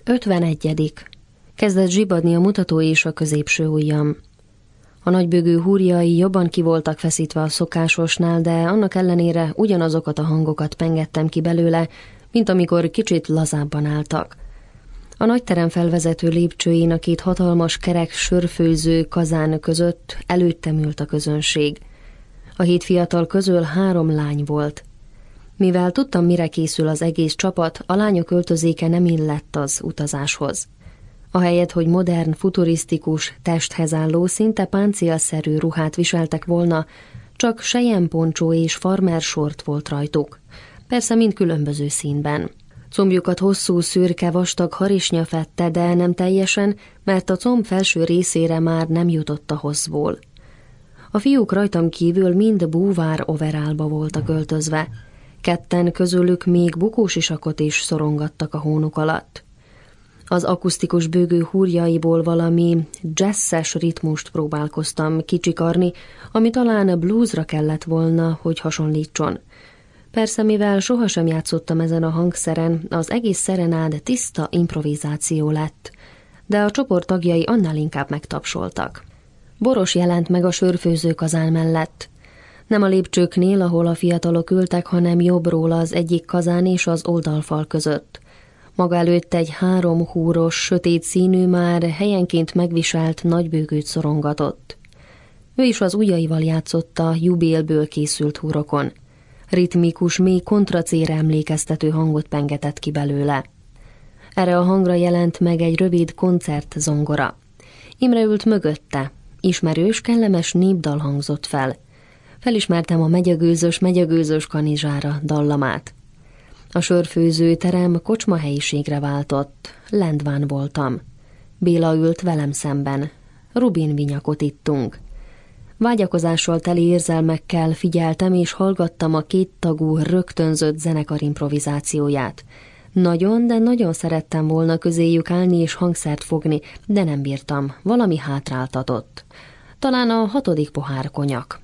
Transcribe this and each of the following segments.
51. Kezdett zsibadni a mutató és a középső ujjam. A nagybőgő húrjai jobban ki voltak feszítve a szokásosnál, de annak ellenére ugyanazokat a hangokat pengettem ki belőle, mint amikor kicsit lazábban álltak. A nagy terem felvezető lépcsőjén a két hatalmas kerek sörfőző kazán között előttem ült a közönség. A 7 fiatal közül 3 lány volt. Mivel tudtam, mire készül az egész csapat, a lányok öltözéke nem illett az utazáshoz. Ahelyett, hogy modern, futurisztikus, testhez álló, szinte páncélszerű ruhát viseltek volna, csak selyemponcsó és farmersort volt rajtuk. Persze mind különböző színben. Combjukat hosszú, szürke, vastag harisnya fedte, de nem teljesen, mert a comb felső részére már nem jutott a hosszból. A fiúk rajtam kívül mind búvár overálba voltak öltözve. 2 közülük még bukósisakot is szorongattak a hónuk alatt. Az akusztikus bőgő húrjaiból valami jazzes ritmust próbálkoztam kicsikarni, ami talán bluesra kellett volna, hogy hasonlítson. Persze, mivel sohasem játszottam ezen a hangszeren, az egész szerenád tiszta improvizáció lett, de a csoport tagjai annál inkább megtapsoltak. Boros jelent meg a sörfőzőkazán mellett. Nem a lépcsőknél, ahol a fiatalok ültek, hanem jobbról az egyik kazán és az oldalfal között. Maga előtt egy 3 húros, sötét színű, már helyenként megviselt nagybőgőt szorongatott. Ő is az ujjaival játszott a jubélből készült húrokon. Ritmikus, mély kontracére emlékeztető hangot pengetett ki belőle. Erre a hangra jelent meg egy rövid koncertzongora. Imre ült mögötte. Ismerős, kellemes népdal hangzott fel. Felismertem a megyegőzös kanizsára dallamát. A sörfőző terem kocsma helyiségre váltott. Lendván voltam. Béla ült velem szemben. Rubin vinyakot ittunk. Vágyakozással teli érzelmekkel figyeltem és hallgattam a 2 tagú, rögtönzött zenekar improvizációját. Nagyon, de nagyon szerettem volna közéjük állni és hangszert fogni, de nem bírtam, valami hátráltatott. Talán a 6. pohár konyak.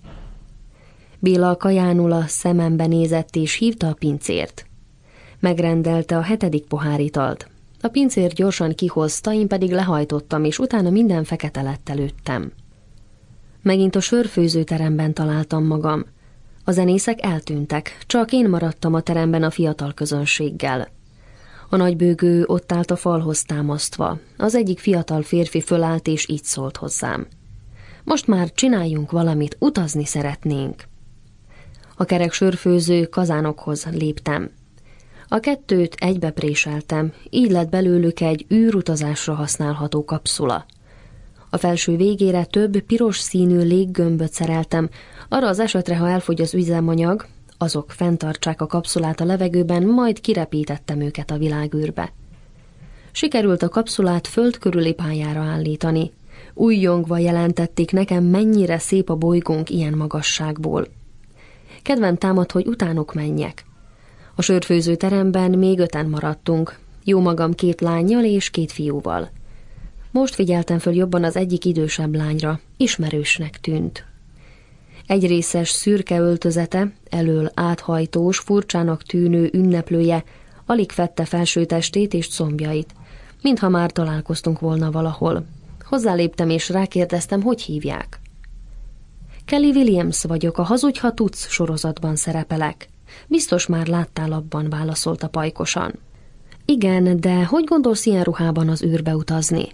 Béla kajánul a szemembe nézett és hívta a pincért. Megrendelte a 7. pohár italt. A pincér gyorsan kihozta, én pedig lehajtottam, és utána minden fekete lett előttem. Megint a sörfőzőteremben találtam magam. A zenészek eltűntek, csak én maradtam a teremben a fiatal közönséggel. A nagybőgő ott állt a falhoz támasztva. Az egyik fiatal férfi fölállt és így szólt hozzám. Most már csináljunk valamit, utazni szeretnénk. A kerek sörfőző kazánokhoz léptem. A 2 egybepréseltem, így lett belőlük egy űrutazásra használható kapszula. A felső végére több piros színű léggömböt szereltem, arra az esetre, ha elfogy az üzemanyag, azok fenntartsák a kapszulát a levegőben, majd kirepítettem őket a világűrbe. Sikerült a kapszulát föld körüli pályára állítani. Újjongva jelentették nekem, mennyire szép a bolygónk ilyen magasságból. Kedvem támad, hogy utánuk menjek. A sörfőzőteremben még 5-en maradtunk, jómagam 2 lánnyal és 2 fiúval. Most figyeltem föl jobban az egyik idősebb lányra, ismerősnek tűnt. Egyrészes szürke öltözete, elől áthajtós, furcsának tűnő ünneplője alig fedte felső testét és combjait, mintha már találkoztunk volna valahol. Hozzáléptem és rákérdeztem, hogy hívják. Kelly Williams vagyok, a Hazudj, ha tudsz sorozatban szerepelek. Biztos már láttál abban, válaszolta pajkosan. Igen, de hogy gondolsz ilyen ruhában az űrbe utazni?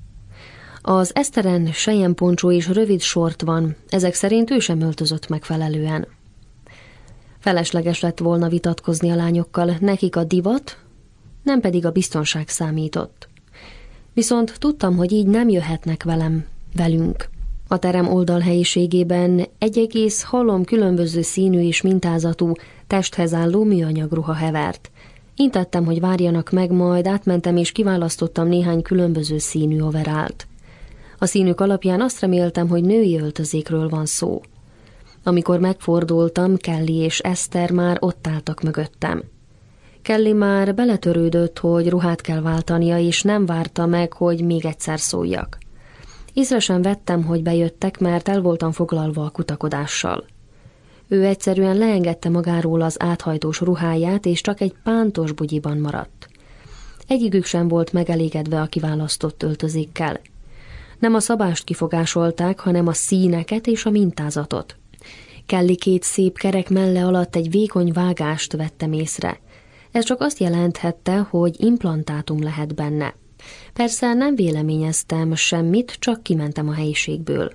Az eszteren selyemponcsó és rövid sort van, ezek szerint ő sem öltözött megfelelően. Felesleges lett volna vitatkozni a lányokkal, nekik a divat, nem pedig a biztonság számított. Viszont tudtam, hogy így nem jöhetnek velünk. A terem oldalhelyiségében egy egész halom különböző színű és mintázatú, testhez álló műanyag ruha hevert. Intettem, hogy várjanak meg, majd átmentem és kiválasztottam néhány különböző színű overált. A színük alapján azt reméltem, hogy női öltözékről van szó. Amikor megfordultam, Kelly és Eszter már ott álltak mögöttem. Kelly már beletörődött, hogy ruhát kell váltania, és nem várta meg, hogy még egyszer szóljak. Észre sem vettem, hogy bejöttek, mert el voltam foglalva a kutakodással. Ő egyszerűen leengedte magáról az áthajtós ruháját, és csak egy pántos bugyiban maradt. Egyikük sem volt megelégedve a kiválasztott öltözékkel. Nem a szabást kifogásolták, hanem a színeket és a mintázatot. Kelly két szép kerek melle alatt egy vékony vágást vettem észre. Ez csak azt jelenthette, hogy implantátum lehet benne. Persze nem véleményeztem semmit, csak kimentem a helyiségből.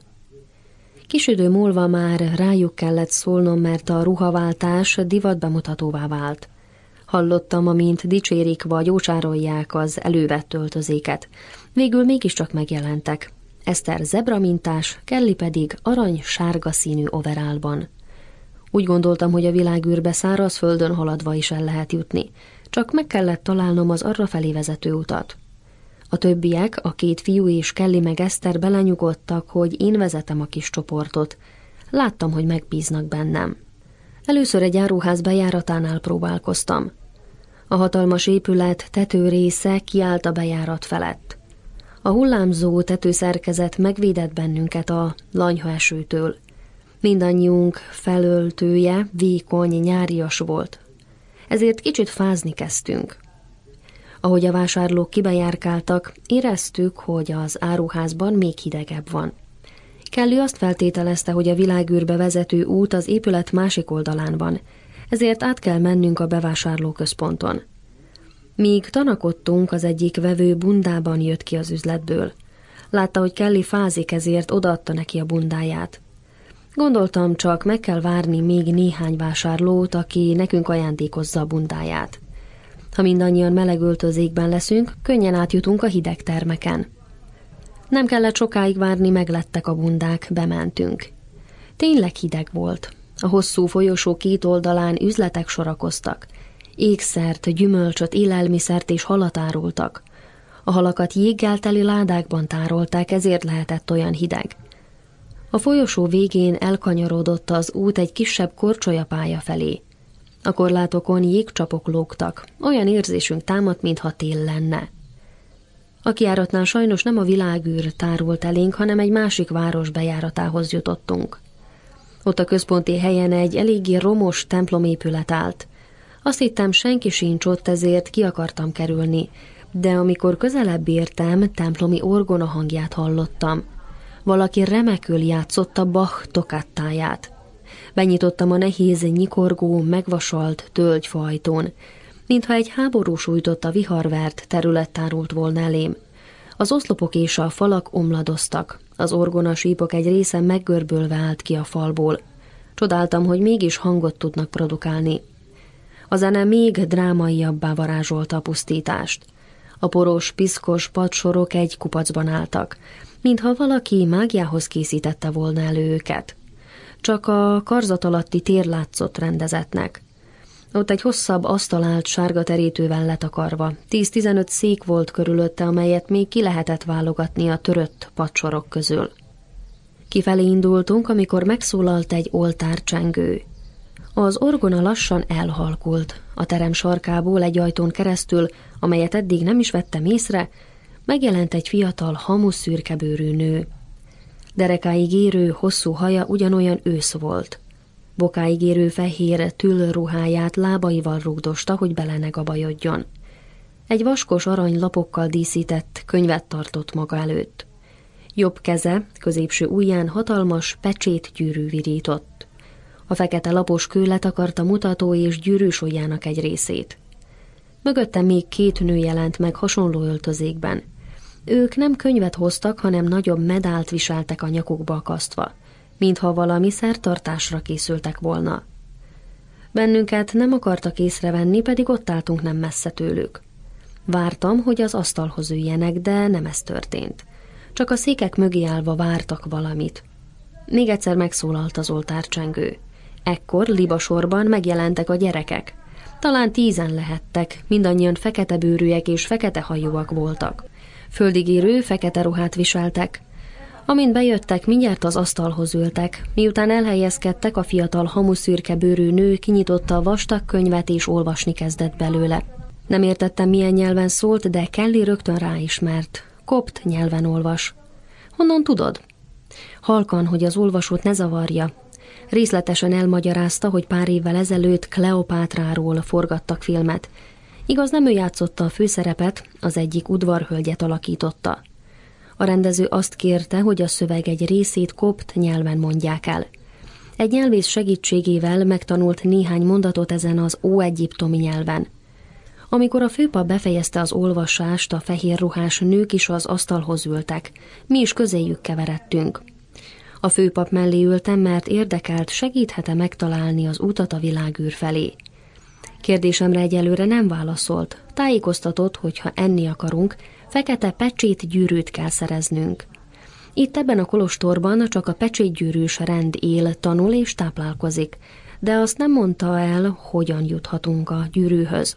Kis idő múlva már rájuk kellett szólnom, mert a ruhaváltás divatbemutatóvá vált. Hallottam, amint dicsérik vagy ócsárolják az elővett öltözéket. Végül mégiscsak megjelentek. Eszter zebramintás, Kelly pedig arany-sárga színű overallban. Úgy gondoltam, hogy a világűrbe szárazföldön haladva is el lehet jutni, csak meg kellett találnom az arrafelé vezető utat. A többiek, a két fiú és Kelly meg Eszter belenyugodtak, hogy én vezetem a kis csoportot. Láttam, hogy megbíznak bennem. Először egy áruház bejáratánál próbálkoztam. A hatalmas épület tetőrésze kiállt a bejárat felett. A hullámzó tetőszerkezet megvédett bennünket a lanyhaesőtől. Mindannyiunk felöltője vékony, nyárias volt. Ezért kicsit fázni kezdtünk. Ahogy a vásárlók kibejárkáltak, éreztük, hogy az áruházban még hidegebb van. Kelly azt feltételezte, hogy a világűrbe vezető út az épület másik oldalán van, ezért át kell mennünk a bevásárlóközponton. Míg tanakodtunk, az egyik vevő bundában jött ki az üzletből. Látta, hogy Kelly fázik, ezért odaadta neki a bundáját. Gondoltam, csak meg kell várni még néhány vásárlót, aki nekünk ajándékozza a bundáját. Ha mindannyian meleg öltözékben leszünk, könnyen átjutunk a hideg termeken. Nem kellett sokáig várni, meglettek a bundák, bementünk. Tényleg hideg volt. A hosszú folyosó két oldalán üzletek sorakoztak. Ékszert, gyümölcsöt, élelmiszert és halat árultak. A halakat jéggel teli ládákban tárolták, ezért lehetett olyan hideg. A folyosó végén elkanyarodott az út egy kisebb korcsolyapálya felé. A korlátokon jégcsapok lógtak, olyan érzésünk támadt, mintha tél lenne. A kijáratnál sajnos nem a világűr tárult elénk, hanem egy másik város bejáratához jutottunk. Ott a központi helyen egy eléggé romos templomépület állt. Azt hittem, senki sincs ott, ezért ki akartam kerülni, de amikor közelebb értem, templomi orgona hangját hallottam. Valaki remekül játszotta Bach tokattáját. Benyitottam a nehéz, nyikorgó, megvasalt tölgyfajtón, mintha egy háború sújtotta viharvert terület tárult volna elém. Az oszlopok és a falak omladoztak, az orgona sípok egy része meggörbölve állt ki a falból. Csodáltam, hogy mégis hangot tudnak produkálni. A zene még drámaiabbá varázsolta a pusztítást. A poros, piszkos padsorok egy kupacban álltak, mintha valaki mágiához készítette volna elő őket. Csak a karzat alatti tér látszott rendezetnek. Ott egy hosszabb asztal állt sárga terítővel letakarva. 10-15 szék volt körülötte, amelyet még ki lehetett válogatni a törött padsorok közül. Kifelé indultunk, amikor megszólalt egy oltárcsengő. Az orgona lassan elhalkult. A terem sarkából egy ajtón keresztül, amelyet eddig nem is vettem észre, megjelent egy fiatal, hamuszürkebőrű nő. Derekáig érő, hosszú haja ugyanolyan ősz volt. Bokáig érő fehér tüllruháját lábaival rugdosta, hogy bele ne gabajodjon. Egy vaskos arany lapokkal díszített könyvet tartott maga előtt. Jobb keze, középső ujján hatalmas pecsétgyűrű virított. A fekete lapos kő letakarta mutató és gyűrűs ujjának egy részét. Mögötte még két nő jelent meg hasonló öltözékben. Ők nem könyvet hoztak, hanem nagyobb medált viseltek a nyakukba akasztva, mintha valami szertartásra készültek volna. Bennünket nem akartak észrevenni, pedig ott álltunk nem messze tőlük. Vártam, hogy az asztalhoz üljenek, de nem ez történt. Csak a székek mögé állva vártak valamit. Még egyszer megszólalt az oltárcsengő. Ekkor libasorban megjelentek a gyerekek. Talán 10-en lehettek, mindannyian fekete bőrűek és fekete hajúak voltak. Földig érő, fekete ruhát viseltek. Amint bejöttek, mindjárt az asztalhoz ültek. Miután elhelyezkedtek, a fiatal hamuszürke bőrű nő kinyitotta a vastag könyvet és olvasni kezdett belőle. Nem értettem, milyen nyelven szólt, de Kelly rögtön ráismert. Kopt nyelven olvas. Honnan tudod? Halkan, hogy az olvasót ne zavarja. Részletesen elmagyarázta, hogy pár évvel ezelőtt Kleopátráról forgattak filmet. Igaz, nem ő játszotta a főszerepet, az egyik udvarhölgyet alakította. A rendező azt kérte, hogy a szöveg egy részét kopt nyelven mondják el. Egy nyelvész segítségével megtanult néhány mondatot ezen az óegyiptomi nyelven. Amikor a főpap befejezte az olvasást, a fehér ruhás nők is az asztalhoz ültek. Mi is közéjük keveredtünk. A főpap mellé ültem, mert érdekelt, segíthet-e megtalálni az utat a világűr felé. Kérdésemre egyelőre nem válaszolt. Tájékoztatott, hogy ha enni akarunk, fekete pecsétgyűrűt kell szereznünk. Itt ebben a kolostorban csak a pecsétgyűrűs rend él, tanul és táplálkozik, de azt nem mondta el, hogyan juthatunk a gyűrűhöz.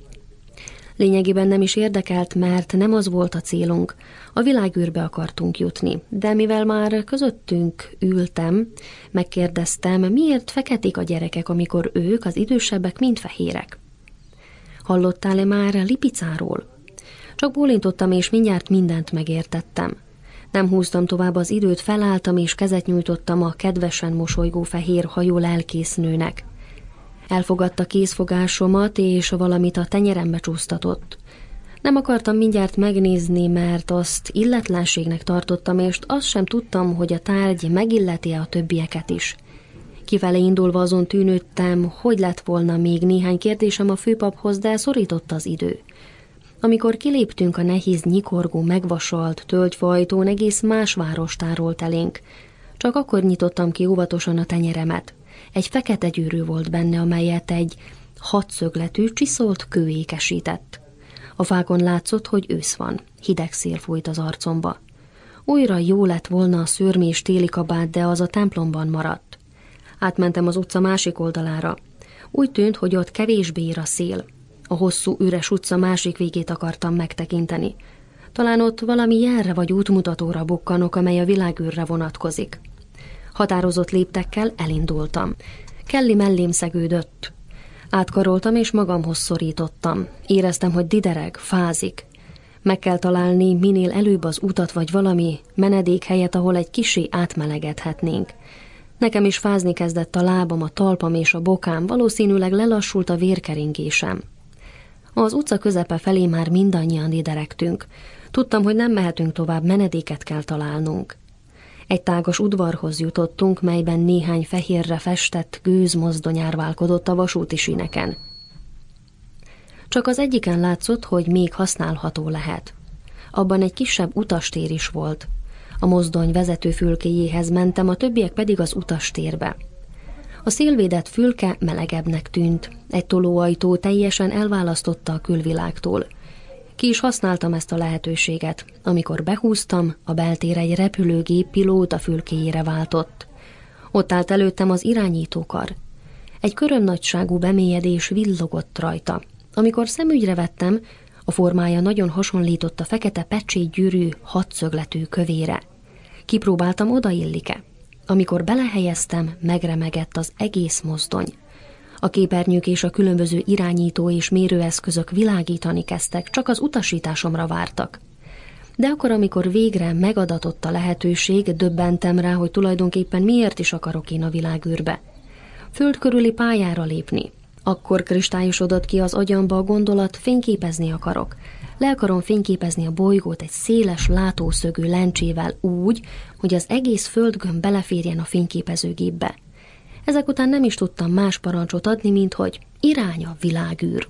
Lényegében nem is érdekelt, mert nem az volt a célunk. A világűrbe akartunk jutni, de mivel már közöttünk ültem, megkérdeztem, miért feketék a gyerekek, amikor ők, az idősebbek, mind fehérek. Hallottál-e már Lipicáról? Csak bólintottam, és mindjárt mindent megértettem. Nem húztam tovább az időt, felálltam, és kezet nyújtottam a kedvesen mosolygó fehér hajú lelkésznőnek. Elfogadta kézfogásomat, és valamit a tenyerembe csúsztatott. Nem akartam mindjárt megnézni, mert azt illetlenségnek tartottam, és azt sem tudtam, hogy a tárgy megilleti-e a többieket is. Kifele indulva azon tűnődtem, hogy lett volna még néhány kérdésem a főpaphoz, de szorította az idő. Amikor kiléptünk, a nehéz, nyikorgó, megvasolt tölgyfajtón, egész más város tárolt elénk. Csak akkor nyitottam ki óvatosan a tenyeremet. Egy fekete gyűrű volt benne, amelyet egy hatszögletű, csiszolt kő ékesített. A fákon látszott, hogy ősz van. Hideg szél fújt az arcomba. Újra jó lett volna a szőrmés téli kabát, de az a templomban maradt. Átmentem az utca másik oldalára. Úgy tűnt, hogy ott kevésbé ér a szél. A hosszú, üres utca másik végét akartam megtekinteni. Talán ott valami jelre vagy útmutatóra bukkanok, amely a világűrre vonatkozik. Határozott léptekkel elindultam. Kelly mellém szegődött. Átkaroltam és magamhoz szorítottam. Éreztem, hogy didereg, fázik. Meg kell találni minél előbb az utat vagy valami menedékhelyet, ahol egy kissé átmelegedhetnénk. Nekem is fázni kezdett a lábam, a talpam és a bokám, valószínűleg lelassult a vérkeringésem. Az utca közepe felé már mindannyian dideregtünk. Tudtam, hogy nem mehetünk tovább, menedéket kell találnunk. Egy tágas udvarhoz jutottunk, melyben néhány fehérre festett gőzmozdony árválkodott a vasúti síneken. Csak az egyiken látszott, hogy még használható lehet. Abban egy kisebb utastér is volt. A mozdony vezetőfülkéjéhez mentem, a többiek pedig az utastérbe. A szélvédett fülke melegebbnek tűnt. Egy tolóajtó teljesen elválasztotta a külvilágtól. Ki is használtam ezt a lehetőséget. Amikor behúztam, a beltér egy repülőgép pilóta fülkéjére váltott. Ott állt előttem az irányítókar. Egy körömnagyságú bemélyedés villogott rajta. Amikor szemügyre vettem, a formája nagyon hasonlított a fekete pecsétgyűrű hatszögletű kövére. Kipróbáltam, odaillik-e. Amikor belehelyeztem, megremegett az egész mozdony. A képernyők és a különböző irányító és mérőeszközök világítani kezdtek, csak az utasításomra vártak. De akkor, amikor végre megadatott a lehetőség, döbbentem rá, hogy tulajdonképpen miért is akarok én a világűrbe. Föld körüli pályára lépni. Akkor kristályosodott ki az agyamba a gondolat, fényképezni akarok. Le akarom fényképezni a bolygót egy széles látószögű lencsével úgy, hogy az egész földgömb beleférjen a fényképezőgépbe. Ezek után nem is tudtam más parancsot adni, mint hogy irány a világűr.